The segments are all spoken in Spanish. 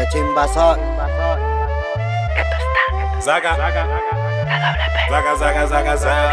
Qué chimba soy. Saca, saca.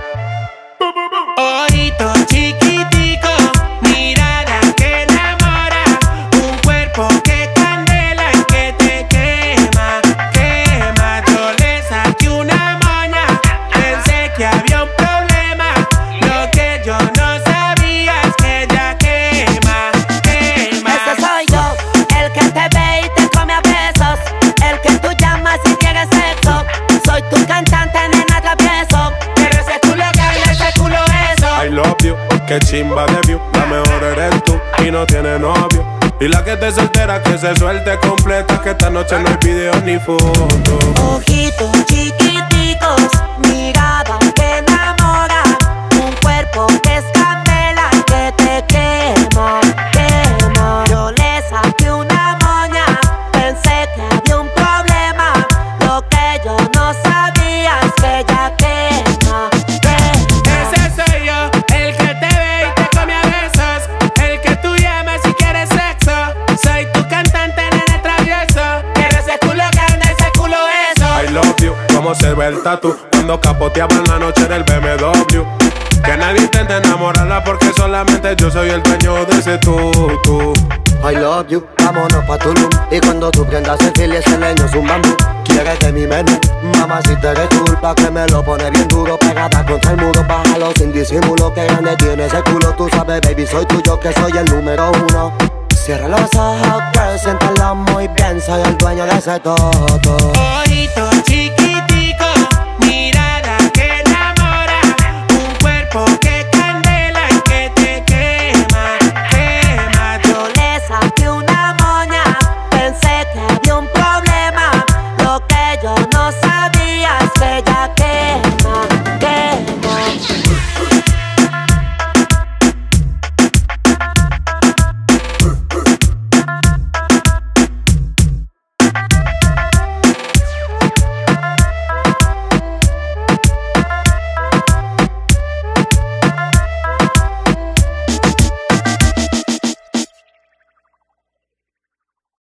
Ojito chiquitico, mirada que enamora, un cuerpo que candela y que te quema, quema. Yo le saqué una moña, pensé que había un problema. Lo que yo no sabía es que ella quema, quema. Ese soy yo, el que te ve y te come a besos, el que tú llamas si quieres sexo. Soy tu cantante, nena travieso, pero ese culo cambia, ese culo eso. I love you, que chimba de view. La mejor eres tú y no tiene novio. Y la que te soltera que se suelte completa, que esta noche no hay video ni foto. Ojitos chiquiticos, mirada que enamora, un cuerpo que es candela y que te quema, quema. Yo le saqué una moña, pensé que había un problema. Lo que yo no sabía es que ella quema, quema. Ese soy yo, el que te ve y te come a besos, el que tú llamas si quieres sexo. Soy tu cantante, nene travieso, pero ese culo grande, ese culo eso. I love you, como se ve el tatu cuando capoteaba en la noche del BMW. Que nadie intente enamorarla porque solamente yo soy el dueño de ese tú. I love you, vámonos pa' Tulum. Y cuando tú prendas el fil y ese leño es un bambú. Quieres de mi menú, mamá si te eres culpa que me lo pone bien duro. Pegada contra el muro, bájalo sin disimulo. Que grande tiene ese culo, tú sabes baby, soy tuyo que soy el número uno. Cierra los ojos, girl, siéntalo muy bien. Soy el dueño de ese todo. Ojito chiquito.